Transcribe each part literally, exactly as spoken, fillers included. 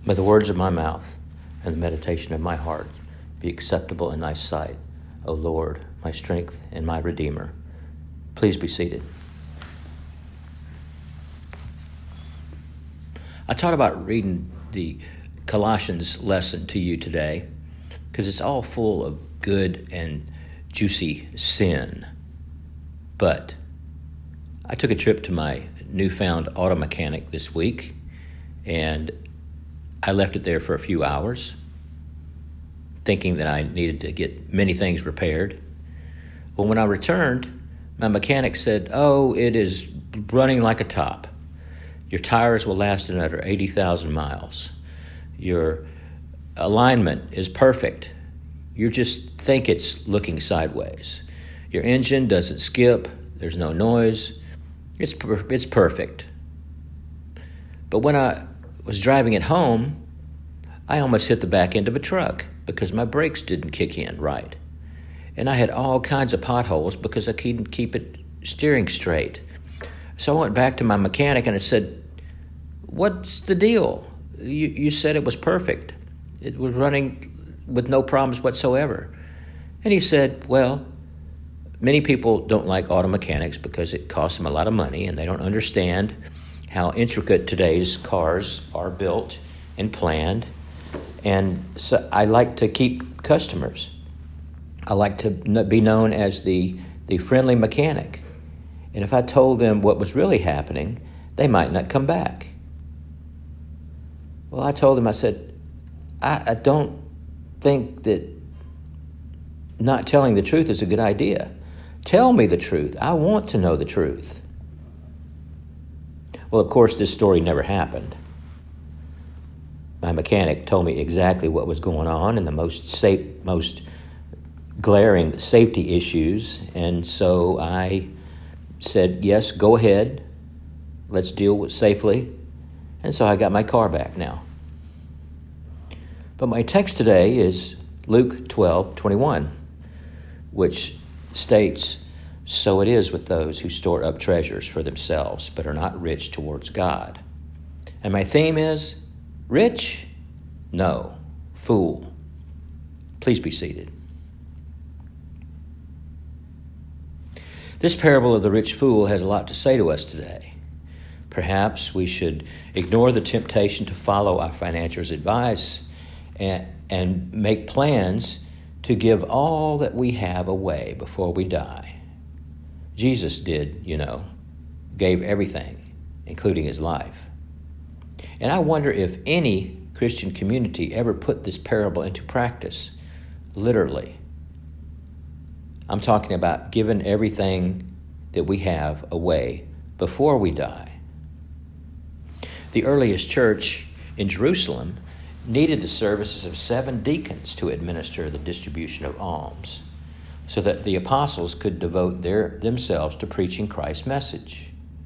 May the words of my mouth and the meditation of my heart be acceptable in thy sight, O Lord, my strength and my Redeemer. Please be seated. I taught about reading the Colossians lesson to you today because it's all full of good and juicy sin. But I took a trip to my newfound auto mechanic this week, and I left it there for a few hours, thinking that I needed to get many things repaired. Well, when I returned, my mechanic said, oh, it is running like a top. Your tires will last another eighty thousand miles. Your alignment is perfect. You just think it's looking sideways. Your engine doesn't skip. There's no noise. It's per- it's perfect. But when I was driving it home, I almost hit the back end of a truck because my brakes didn't kick in right. And I had all kinds of potholes because I couldn't keep it steering straight. So I went back to my mechanic and I said, what's the deal? You, you said it was perfect. It was running with no problems whatsoever. And he said, well, many people don't like auto mechanics because it costs them a lot of money and they don't understand how intricate today's cars are built and planned. And so I like to keep customers. I like to be known as the, the friendly mechanic. And if I told them what was really happening, they might not come back. Well, I told them, I said, I, I don't think that not telling the truth is a good idea. Tell me the truth. I want to know the truth. Well, of course, this story never happened. My mechanic told me exactly what was going on and the most safe, most glaring safety issues. And so I said, yes, go ahead. Let's deal with safely. And so I got my car back now. But my text today is Luke twelve twenty-one, which states, so it is with those who store up treasures for themselves, but are not rich towards God. And my theme is, rich? No. Fool. Please be seated. This parable of the rich fool has a lot to say to us today. Perhaps we should ignore the temptation to follow our financier's advice and, and make plans to give all that we have away before we die. Jesus did, you know, gave everything, including his life. And I wonder if any Christian community ever put this parable into practice, literally. I'm talking about giving everything that we have away before we die. The earliest church in Jerusalem needed the services of seven deacons to administer the distribution of alms, so that the apostles could devote their, themselves to preaching Christ's message.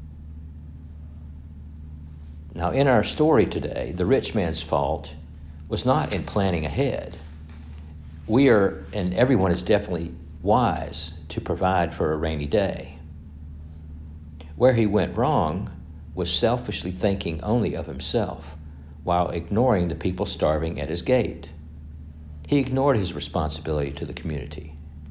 Now, in our story today, the rich man's fault was not in planning ahead. We are, and everyone is definitely wise to provide for a rainy day. Where he went wrong was selfishly thinking only of himself, while ignoring the people starving at his gate. He ignored his responsibility to the community.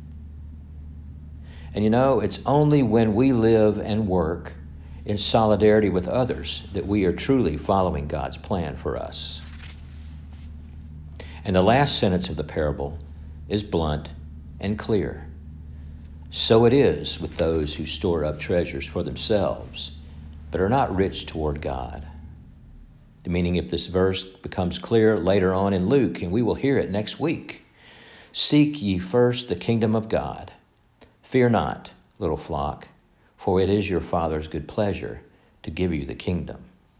And you know, it's only when we live and work in solidarity with others that we are truly following God's plan for us. And the last sentence of the parable is blunt and clear. So it is with those who store up treasures for themselves, but are not rich toward God. The meaning of this verse becomes clear later on in Luke, and we will hear it next week. Seek ye first the kingdom of God. Fear not, little flock, for it is your Father's good pleasure to give you the kingdom.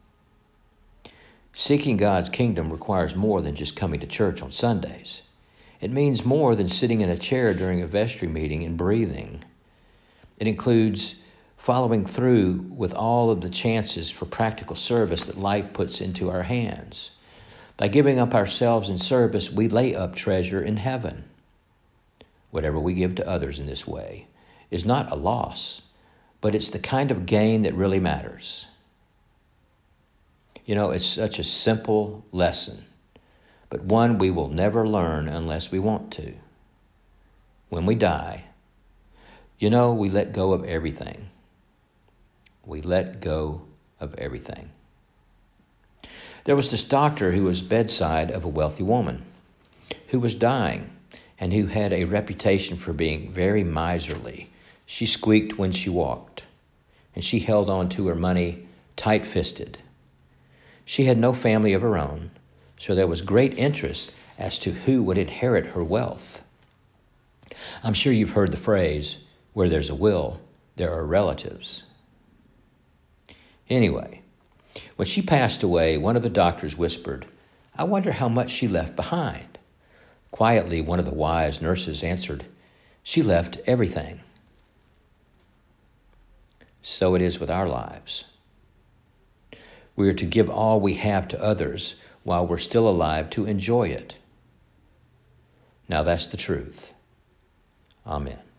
Seeking God's kingdom requires more than just coming to church on Sundays. It means more than sitting in a chair during a vestry meeting and breathing. It includes following through with all of the chances for practical service that life puts into our hands. By giving up ourselves in service, we lay up treasure in heaven. Whatever we give to others in this way is not a loss, but it's the kind of gain that really matters. You know, it's such a simple lesson, but one we will never learn unless we want to. When we die, you know, we let go of everything. We let go of everything. There was this doctor who was bedside of a wealthy woman who was dying and who had a reputation for being very miserly. She squeaked when she walked, and she held on to her money tight-fisted. She had no family of her own, so there was great interest as to who would inherit her wealth. I'm sure you've heard the phrase, where there's a will, there are relatives. Anyway, when she passed away, one of the doctors whispered, "I wonder how much she left behind." Quietly, one of the wise nurses answered, "She left everything." So it is with our lives. We are to give all we have to others while we're still alive to enjoy it. Now that's the truth. Amen.